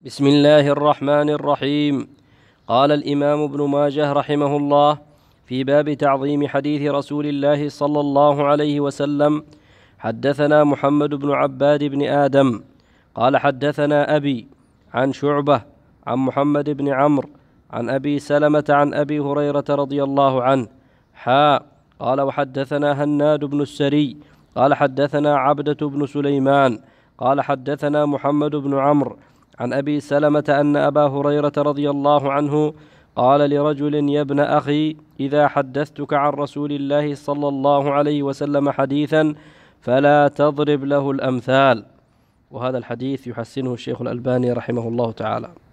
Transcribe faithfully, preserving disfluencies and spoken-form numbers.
بسم الله الرحمن الرحيم. قال الإمام ابن ماجه رحمه الله في باب تعظيم حديث رسول الله صلى الله عليه وسلم: حدثنا محمد بن عباد بن آدم قال حدثنا أبي عن شعبة عن محمد بن عمرو عن أبي سلمة عن أبي هريرة رضي الله عنه حاء قال وحدثنا هناد بن السري قال حدثنا عبدة بن سليمان قال حدثنا محمد بن عمرو عن أبي سلمة أن أبا هريرة رضي الله عنه قال لرجل: يا ابن أخي، إذا حدثتك عن رسول الله صلى الله عليه وسلم حديثا فلا تضرب له الأمثال. وهذا الحديث يحسنه الشيخ الألباني رحمه الله تعالى.